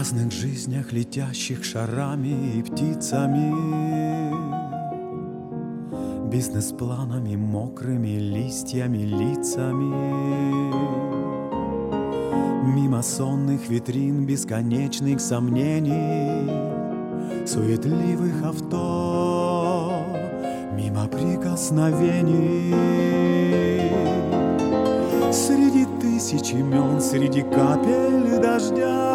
разных жизнях, летящих шарами и птицами, бизнес-планами, мокрыми листьями, лицами, мимо сонных витрин, бесконечных сомнений, суетливых авто, мимо прикосновений. Среди тысяч имен, среди капель дождя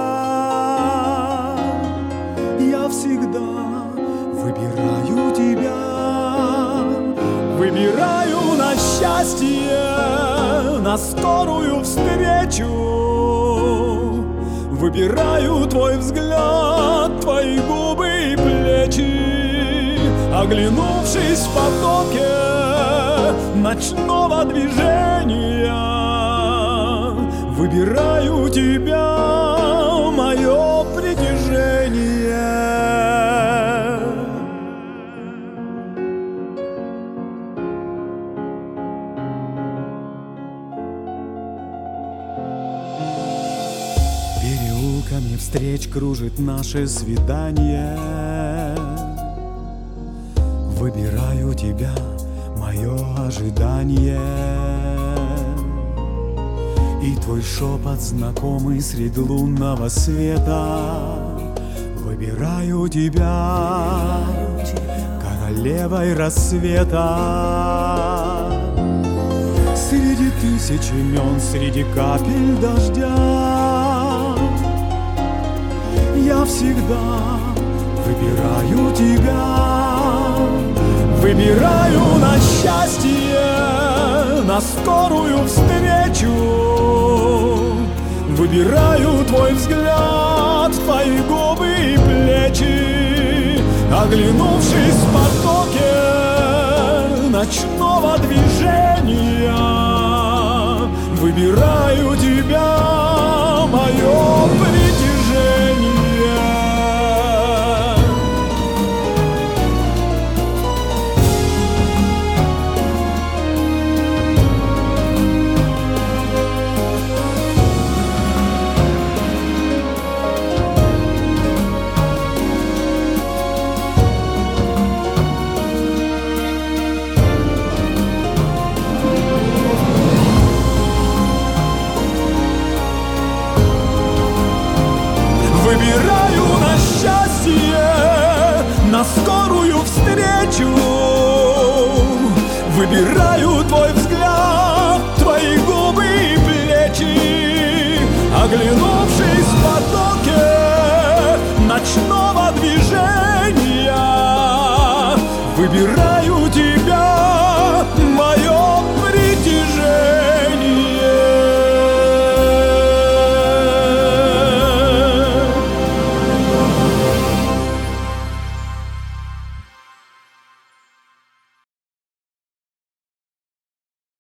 я всегда выбираю тебя. Выбираю на счастье, на скорую встречу. Выбираю твой взгляд, твои губы и плечи. Оглянувшись в потоке ночного движения, выбираю тебя, мое притяжение. Переулками встреч кружит наше свидание. Выбираю тебя, мое ожидание. И твой шепот знакомый среди лунного света. Выбираю тебя, королевой рассвета. Среди тысяч имен, среди капель дождя я всегда выбираю тебя. Выбираю на счастье, на скорую встречу. Выбираю твой взгляд, твои губы и плечи. Оглянувшись в потоке ночного движения, выбираю тебя, мое притяжение. Выбираю на счастье, на скорую встречу. Выбираю твой взгляд, твои губы и плечи. Оглянувшись в потоке ночного движения, выбираю тебя, мое